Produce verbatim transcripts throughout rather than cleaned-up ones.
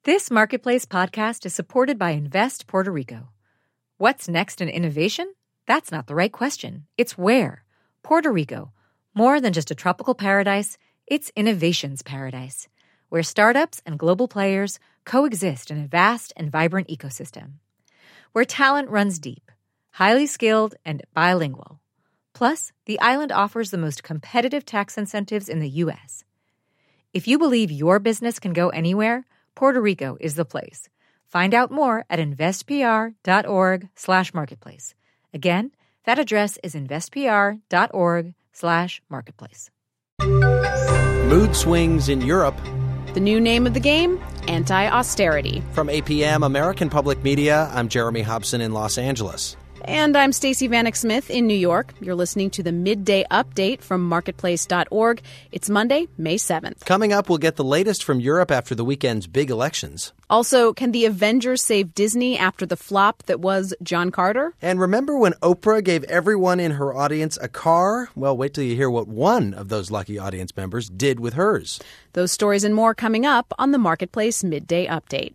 This Marketplace podcast is supported by Invest Puerto Rico. What's next in innovation? That's not the right question. It's where. Puerto Rico. More than just a tropical paradise, it's innovation's paradise, where startups and global players coexist in a vast and vibrant ecosystem. Where talent runs deep, highly skilled, and bilingual. Plus, the island offers the most competitive tax incentives in the U S. If you believe your business can go anywhere, Puerto Rico is the place. Find out more at investpr.org slash marketplace. Again, that address is investpr.org slash marketplace. Mood swings in Europe. The new name of the game, anti-austerity. From A P M, American Public Media, I'm Jeremy Hobson in Los Angeles. And I'm Stacey Vanek Smith in New York. You're listening to the Midday Update from marketplace dot org. It's Monday, May seventh. Coming up, we'll get the latest from Europe after the weekend's big elections. Also, can the Avengers save Disney after the flop that was John Carter? And remember when Oprah gave everyone in her audience a car? Well, wait till you hear what one of those lucky audience members did with hers. Those stories and more coming up on the Marketplace Midday Update.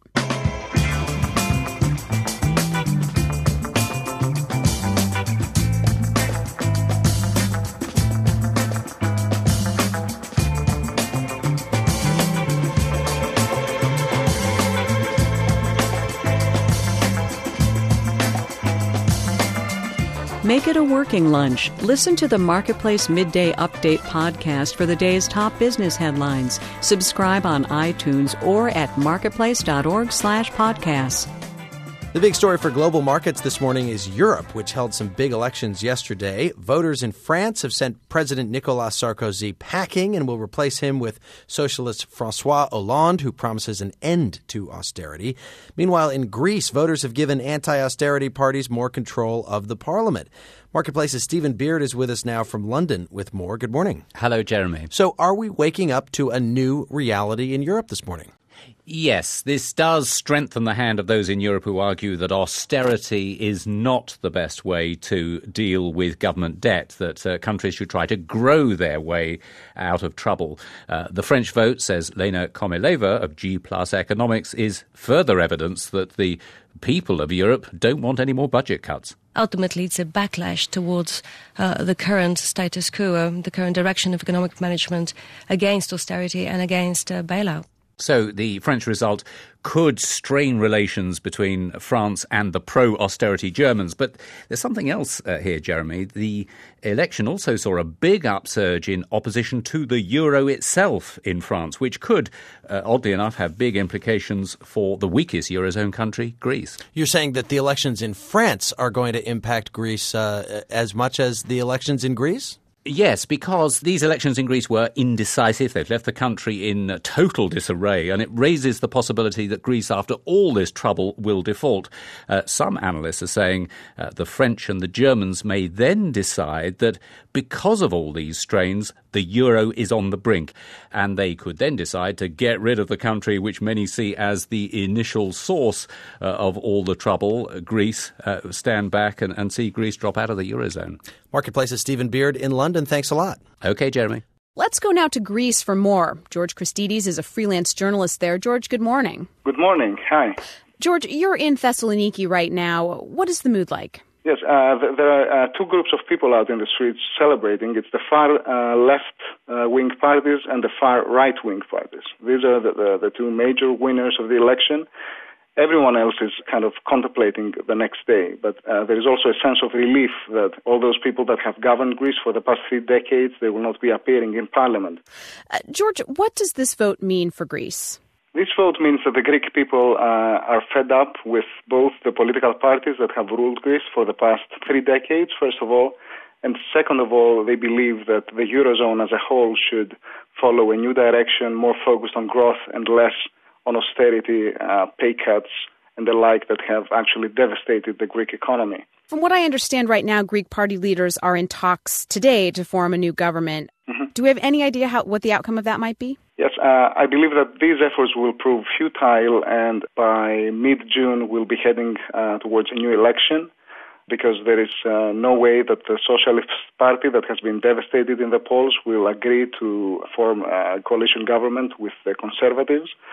Make it a working lunch. Listen to the Marketplace Midday Update podcast for the day's top business headlines. Subscribe on iTunes or at marketplace.org slash podcasts. The big story for global markets this morning is Europe, which held some big elections yesterday. Voters in France have sent President Nicolas Sarkozy packing and will replace him with socialist François Hollande, who promises an end to austerity. Meanwhile, in Greece, voters have given anti-austerity parties more control of the parliament. Marketplace's Stephen Beard is with us now from London with more. Good morning. Hello, Jeremy. So are we waking up to a new reality in Europe this morning? Yes, this does strengthen the hand of those in Europe who argue that austerity is not the best way to deal with government debt, that uh, countries should try to grow their way out of trouble. Uh, the French vote, says Lena Komileva of G Plus Economics, is further evidence that the people of Europe don't want any more budget cuts. Ultimately, it's a backlash towards uh, the current status quo, um, the current direction of economic management against austerity and against uh, bailout. So the French result could strain relations between France and the pro-austerity Germans. But there's something else uh, here, Jeremy. The election also saw a big upsurge in opposition to the euro itself in France, which could, uh, oddly enough, have big implications for the weakest eurozone country, Greece. You're saying that the elections in France are going to impact Greece uh, as much as the elections in Greece? Yes, because these elections in Greece were indecisive. They've left the country in total disarray, and it raises the possibility that Greece, after all this trouble, will default. Uh, some analysts are saying uh, the French and the Germans may then decide that because of all these strains, the euro is on the brink, and they could then decide to get rid of the country which many see as the initial source uh, of all the trouble, Greece, uh, stand back and, and see Greece drop out of the eurozone. Marketplace's Stephen Beard in London. Thanks a lot. Okay, Jeremy. Let's go now to Greece for more. George Christidis is a freelance journalist there. George, good morning. Good morning. Hi. George, you're in Thessaloniki right now. What is the mood like? Yes, uh, there are uh, two groups of people out in the streets celebrating. It's the far uh, left-wing uh, parties and the far right-wing parties. These are the, the, the two major winners of the election. Everyone else is kind of contemplating the next day, but uh, there is also a sense of relief that all those people that have governed Greece for the past three decades, they will not be appearing in parliament. Uh, George, what does this vote mean for Greece? This vote means that the Greek people uh, are fed up with both the political parties that have ruled Greece for the past three decades, first of all, and second of all, they believe that the Eurozone as a whole should follow a new direction, more focused on growth and less on austerity, uh, pay cuts, and the like that have actually devastated the Greek economy. From what I understand right now, Greek party leaders are in talks today to form a new government. Mm-hmm. Do we have any idea how what the outcome of that might be? Yes, uh, I believe that these efforts will prove futile, and by mid-June we'll be heading uh, towards a new election, because there is uh, no way that the Socialist Party that has been devastated in the polls will agree to form a coalition government with the Conservatives.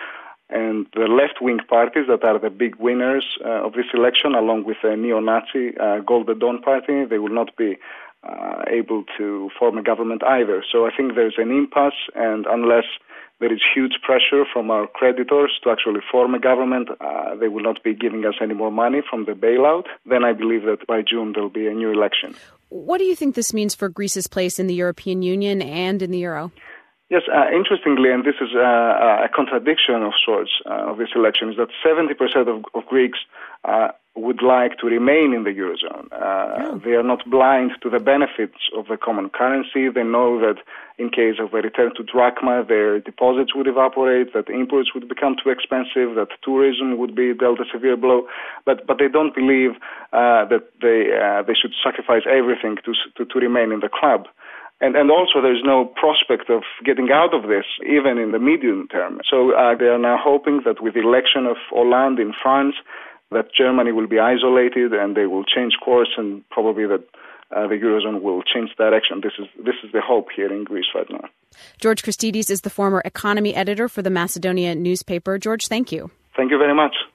And the left-wing parties that are the big winners uh, of this election, along with the neo-Nazi uh, Golden Dawn Party, they will not be uh, able to form a government either. So I think there's an impasse, and unless there is huge pressure from our creditors to actually form a government, uh, they will not be giving us any more money from the bailout, then I believe that by June there will be a new election. What do you think this means for Greece's place in the European Union and in the euro? Yes, uh, interestingly, and this is uh, a contradiction of sorts uh, of this election, is that seventy percent of, of Greeks uh, would like to remain in the Eurozone. Uh, oh. They are not blind to the benefits of the common currency. They know that in case of a return to drachma, their deposits would evaporate, that imports would become too expensive, that tourism would be dealt a severe blow. But but they don't believe uh, that they uh, they should sacrifice everything to, to, to remain in the club. And, and also there's no prospect of getting out of this, even in the medium term. So uh, they are now hoping that with the election of Hollande in France, that Germany will be isolated and they will change course, and probably that uh, the Eurozone will change direction. This is this is the hope here in Greece right now. George Christidis is the former economy editor for the Macedonia newspaper. George, thank you. Thank you very much.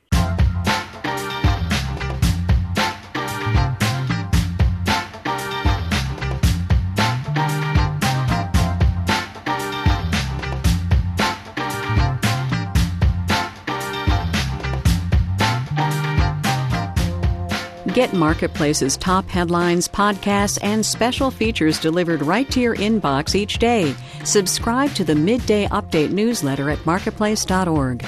Get Marketplace's top headlines, podcasts, and special features delivered right to your inbox each day. Subscribe to the Midday Update newsletter at marketplace dot org.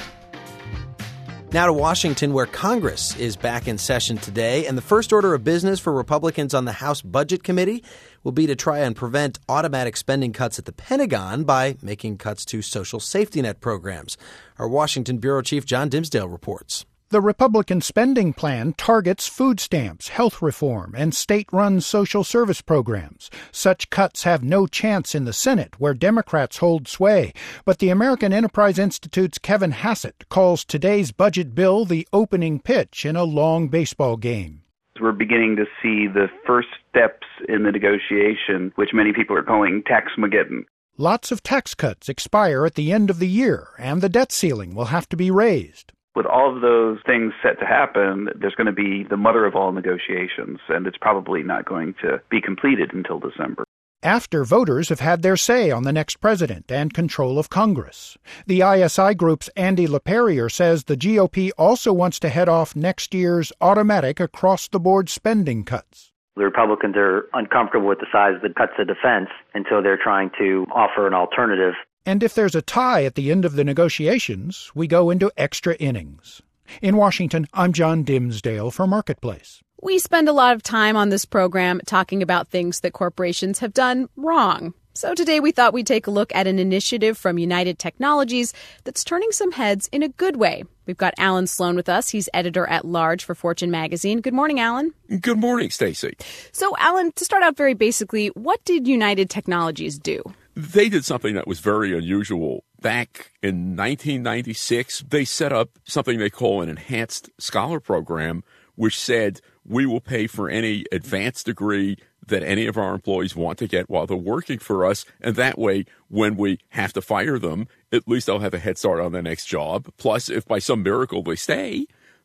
Now to Washington, where Congress is back in session today, and the first order of business for Republicans on the House Budget Committee will be to try and prevent automatic spending cuts at the Pentagon by making cuts to social safety net programs. Our Washington Bureau Chief John Dimsdale reports. The Republican spending plan targets food stamps, health reform, and state-run social service programs. Such cuts have no chance in the Senate, where Democrats hold sway. But the American Enterprise Institute's Kevin Hassett calls today's budget bill the opening pitch in a long baseball game. We're beginning to see the first steps in the negotiation, which many people are calling Tax-mageddon. Lots of tax cuts expire at the end of the year, and the debt ceiling will have to be raised. With all of those things set to happen, there's going to be the mother of all negotiations, and it's probably not going to be completed until December. After voters have had their say on the next president and control of Congress. The I S I Group's Andy LaPerriere says the G O P also wants to head off next year's automatic across-the-board spending cuts. The Republicans are uncomfortable with the size of the cuts to defense, and so they're trying to offer an alternative. And if there's a tie at the end of the negotiations, we go into extra innings. In Washington, I'm John Dimsdale for Marketplace. We spend a lot of time on this program talking about things that corporations have done wrong. So today we thought we'd take a look at an initiative from United Technologies that's turning some heads in a good way. We've got Alan Sloan with us. He's editor-at-large for Fortune magazine. Good morning, Alan. Good morning, Stacey. So, Alan, to start out very basically, what did United Technologies do? They did something that was very unusual. Back in nineteen ninety-six, they set up something they call an Enhanced Scholar Program, which said we will pay for any advanced degree that any of our employees want to get while they're working for us. And that way, when we have to fire them, at least they'll have a head start on their next job. Plus, if by some miracle they stay,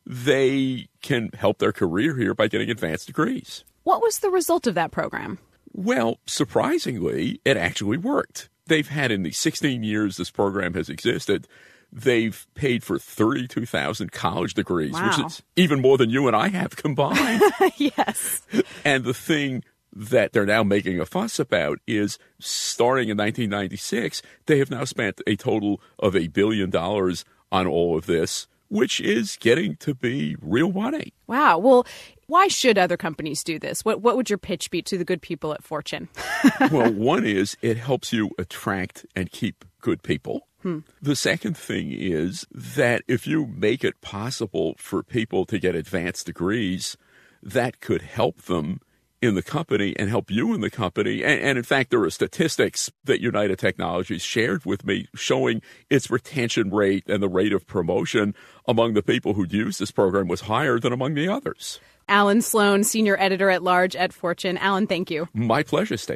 they can help their career here by getting advanced degrees. What was the result of that program? Well, surprisingly, it actually worked. They've had, in the sixteen years this program has existed, they've paid for thirty-two thousand college degrees, wow. which is even more than you and I have combined. Yes. And the thing that they're now making a fuss about is, starting in nineteen ninety-six, they have now spent a total of a billion dollars on all of this, which is getting to be real money. Wow. Well, why should other companies do this? What what would your pitch be to the good people at Fortune? Well, one is it helps you attract and keep good people. Hmm. The second thing is that if you make it possible for people to get advanced degrees, that could help them in the company and help you in the company. And, and in fact, there are statistics that United Technologies shared with me showing its retention rate and the rate of promotion among the people who'd used this program was higher than among the others. Alan Sloan, senior editor-at-large at Fortune. Alan, thank you. My pleasure, Stacey.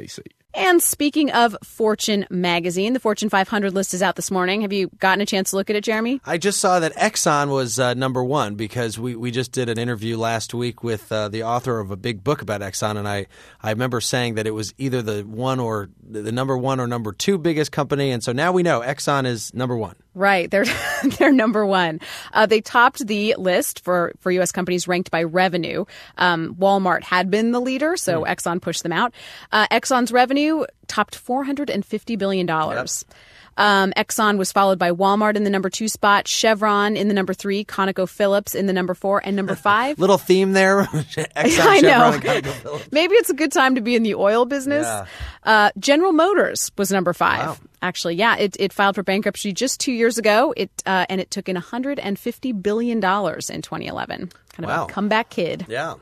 And speaking of Fortune magazine, the Fortune five hundred list is out this morning. Have you gotten a chance to look at it, Jeremy? I just saw that Exxon was uh, number one because we, we just did an interview last week with uh, the author of a big book about Exxon, and I, I remember saying that it was either the one or the number one or number two biggest company, and so now we know Exxon is number one. Right. They're they're number one. Uh, they topped the list for, for U S companies ranked by revenue. Um, Walmart had been the leader, so mm. Exxon pushed them out. Uh, Exxon's revenue topped four hundred fifty billion dollars. Yep. Um, Exxon was followed by Walmart in the number two spot, Chevron in the number three, ConocoPhillips in the number four, and number five. Little theme there. Exxon, I know. Chevron, and ConocoPhillips. Maybe it's a good time to be in the oil business. Yeah. Uh, General Motors was number five. Wow. Actually, yeah, it, it filed for bankruptcy just two years ago. It uh, and it took in one hundred fifty billion dollars in twenty eleven. Kind of wow. a comeback kid. Yeah.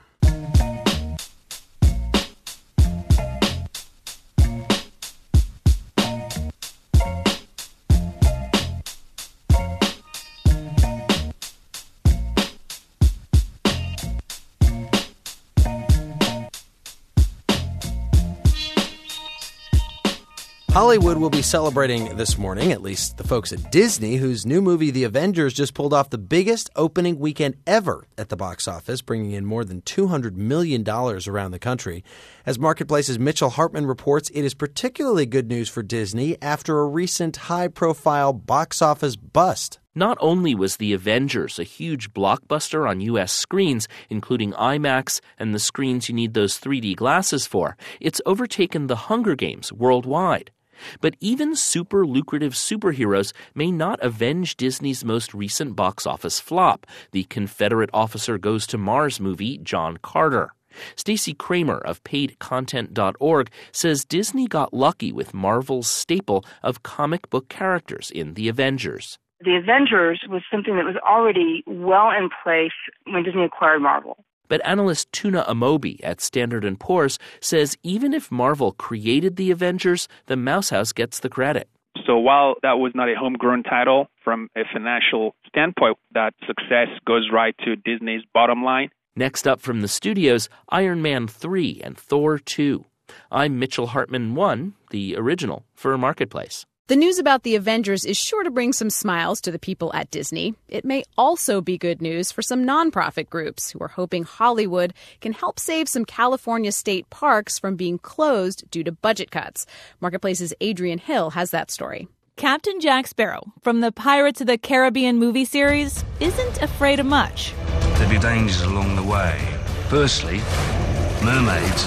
Hollywood will be celebrating this morning, at least the folks at Disney, whose new movie, The Avengers, just pulled off the biggest opening weekend ever at the box office, bringing in more than two hundred million dollars around the country. As Marketplace's Mitchell Hartman reports, it is particularly good news for Disney after a recent high-profile box office bust. Not only was The Avengers a huge blockbuster on U S screens, including IMAX and the screens you need those three D glasses for, it's overtaken The Hunger Games worldwide. But even super lucrative superheroes may not avenge Disney's most recent box office flop, the Confederate Officer Goes to Mars movie, John Carter. Stacey Kramer of paid content dot org says Disney got lucky with Marvel's staple of comic book characters in The Avengers. The Avengers was something that was already well in place when Disney acquired Marvel. But analyst Tuna Amobi at Standard and Poor's says even if Marvel created the Avengers, the Mouse House gets the credit. So while that was not a homegrown title, from a financial standpoint, that success goes right to Disney's bottom line. Next up from the studios, Iron Man three and Thor two. I'm Mitchell Hartman one, the original, for Marketplace. The news about the Avengers is sure to bring some smiles to the people at Disney. It may also be good news for some nonprofit groups who are hoping Hollywood can help save some California state parks from being closed due to budget cuts. Marketplace's Adrian Hill has that story. Captain Jack Sparrow from the Pirates of the Caribbean movie series isn't afraid of much. There'll be dangers along the way. Firstly, mermaids,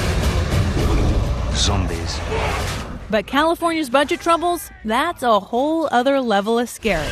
zombies. But California's budget troubles, that's a whole other level of scary.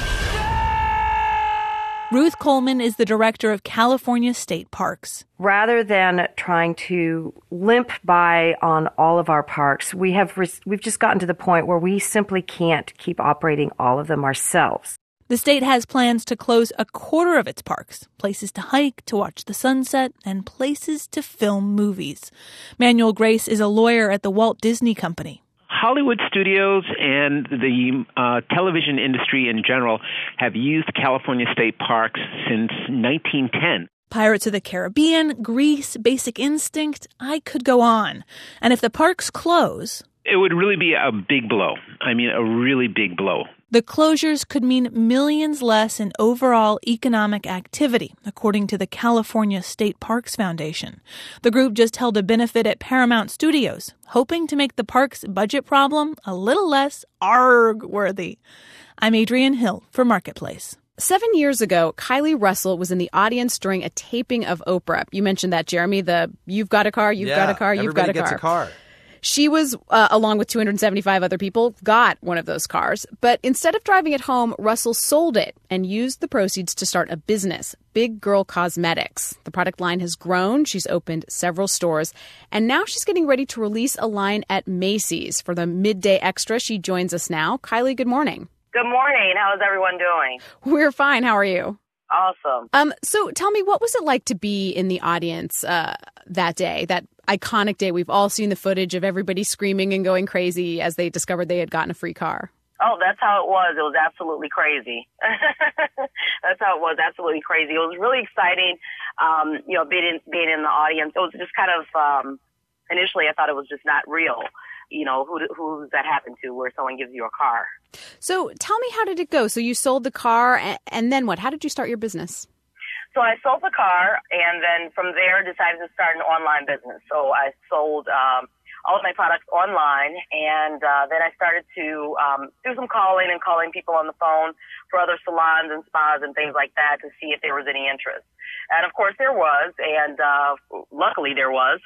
Ruth Coleman is the director of California State Parks. Rather than trying to limp by on all of our parks, we have re- we've just gotten to the point where we simply can't keep operating all of them ourselves. The state has plans to close a quarter of its parks, places to hike, to watch the sunset, and places to film movies. Manuel Grace is a lawyer at the Walt Disney Company. Hollywood studios and the uh, television industry in general have used California state parks since nineteen ten. Pirates of the Caribbean, Grease, Basic Instinct, I could go on. And if the parks close... it would really be a big blow. I mean, a really big blow. The closures could mean millions less in overall economic activity, according to the California State Parks Foundation. The group just held a benefit at Paramount Studios, hoping to make the park's budget problem a little less arg-worthy. I'm Adrian Hill for Marketplace. Seven years ago, Kylie Russell was in the audience during a taping of Oprah. You mentioned that, Jeremy, the you've got a car, you've yeah, got a car, you've got a gets car. a car. She was, uh, along with two hundred seventy-five other people, got one of those cars. But instead of driving it home, Russell sold it and used the proceeds to start a business, Big Girl Cosmetics. The product line has grown. She's opened several stores. And now she's getting ready to release a line at Macy's. For the Midday Extra, she joins us now. Kylie, good morning. Good morning. How is everyone doing? We're fine. How are you? Awesome. Um. So tell me, what was it like to be in the audience uh, that day, that iconic day? We've all seen the footage of everybody screaming and going crazy as they discovered they had gotten a free car. Oh, that's how it was. It was absolutely crazy. That's how it was. Absolutely crazy. It was really exciting. Um, you know, being in, being in the audience. It was just kind of, um, initially I thought it was just not real. you know, who who does that happen to where someone gives you a car? So tell me, how did it go? So you sold the car, and, and then what? How did you start your business? So I sold the car, and then from there decided to start an online business. So I sold um, all of my products online, and uh, then I started to um, do some calling and calling people on the phone for other salons and spas and things like that to see if there was any interest. And of course there was, and uh, luckily there was,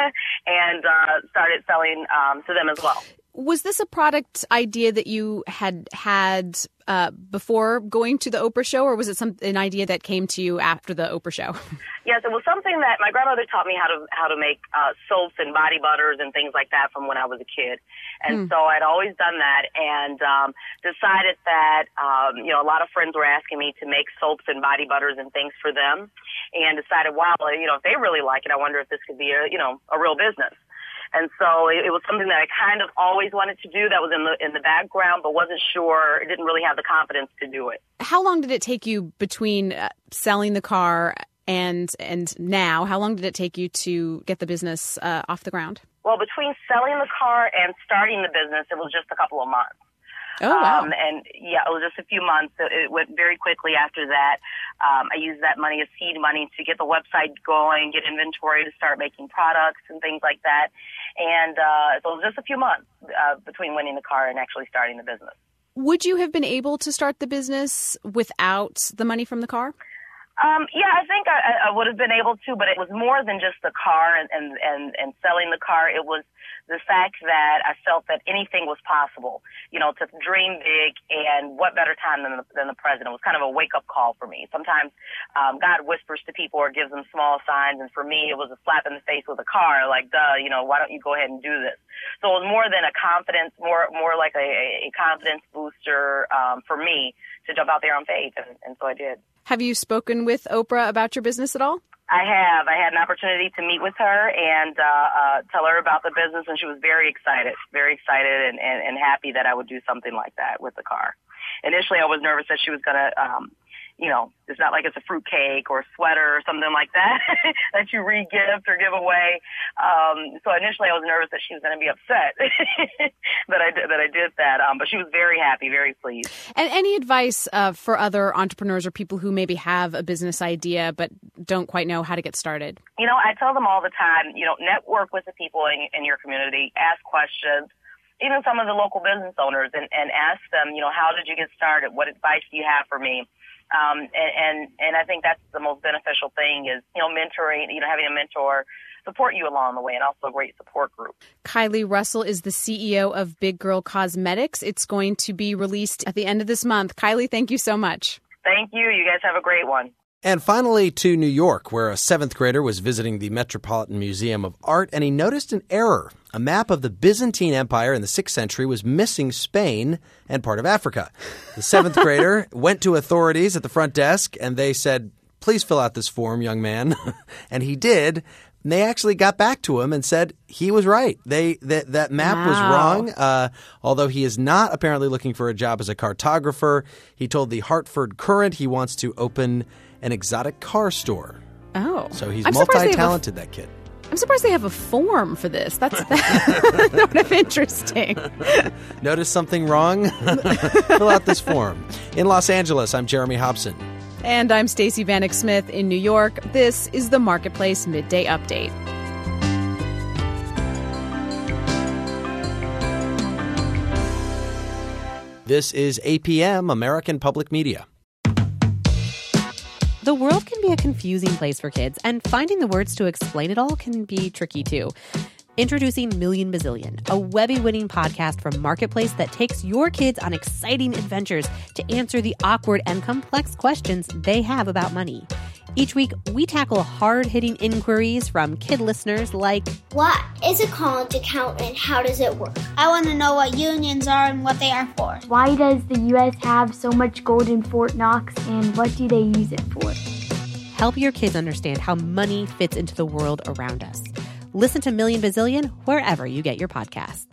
and uh, started selling um, to them as well. Was this a product idea that you had had uh, before going to the Oprah show, or was it some an idea that came to you after the Oprah show? Yes, it was something that my grandmother taught me how to how to make uh, soaps and body butters and things like that from when I was a kid, and hmm. so I'd always done that, and um, decided that um, you know a lot of friends were asking me to make soaps and body butters and things for them, and decided, wow, you know, if they really like it, I wonder if this could be a you know a real business. And so it, it was something that I kind of always wanted to do, that was in the in the background, but wasn't sure, didn't really have the confidence to do it. How long did it take you between uh, selling the car and and now? How long did it take you to get the business uh, off the ground? Well, between selling the car and starting the business, it was just a couple of months. Oh, wow. Um, and yeah, it was just a few months. It went very quickly after that. Um, I used that money as seed money to get the website going, get inventory to start making products and things like that. And uh, so it was just a few months uh, between winning the car and actually starting the business. Would you have been able to start the business without the money from the car? Um, yeah, I think I, I would have been able to, but it was more than just the car and, and, and, and selling the car. It was the fact that I felt that anything was possible, you know, to dream big, and what better time than the, than the present. It was kind of a wake-up call for me. Sometimes um, God whispers to people or gives them small signs, and for me it was a slap in the face with a car, like, duh, you know, why don't you go ahead and do this? So it was more than a confidence, more more like a, a confidence booster um, for me to jump out there on faith, and, and so I did. Have you spoken with Oprah about your business at all? I have. I had an opportunity to meet with her and uh, uh, tell her about the business, and she was very excited, very excited and, and, and happy that I would do something like that with the car. Initially, I was nervous that she was going to, um, you know, it's not like it's a fruit cake or a sweater or something like that that you re-gift or give away. Um, so initially, I was nervous that she was going to be upset that I did, that I did that. Um, but she was very happy, very pleased. And any advice uh, for other entrepreneurs or people who maybe have a business idea but don't quite know how to get started? You know, I tell them all the time, you know, network with the people in, in your community, ask questions. Even some of the local business owners, and, and ask them, you know, how did you get started? What advice do you have for me? Um, and, and, and I think that's the most beneficial thing is, you know, mentoring, you know, having a mentor support you along the way, and also a great support group. Kylie Russell is the C E O of Big Girl Cosmetics. It's going to be released at the end of this month. Kylie, thank you so much. Thank you. You guys have a great one. And finally to New York, where a seventh grader was visiting the Metropolitan Museum of Art, and he noticed an error. A map of the Byzantine Empire in the sixth century was missing Spain and part of Africa. The seventh grader went to authorities at the front desk, and they said, "Please fill out this form, young man." And he did. And they actually got back to him and said he was right. They that that map wow. was wrong. Uh, although he is not apparently looking for a job as a cartographer, he told the Hartford Courant he wants to open an exotic car store. Oh. So he's I'm multi-talented, that kid. I'm surprised they have a form for this. That's kind of interesting. Notice something wrong? Fill out this form. In Los Angeles, I'm Jeremy Hobson. And I'm Stacey Vanek Smith in New York. This is the Marketplace Midday Update. This is A P M, American Public Media. The world can be a confusing place for kids, and finding the words to explain it all can be tricky too. Introducing Million Bazillion, a Webby-winning podcast from Marketplace that takes your kids on exciting adventures to answer the awkward and complex questions they have about money. Each week, we tackle hard-hitting inquiries from kid listeners like, what is a college account and how does it work? I want to know what unions are and what they are for. Why does the U S have so much gold in Fort Knox, and what do they use it for? Help your kids understand how money fits into the world around us. Listen to Million Bazillion wherever you get your podcasts.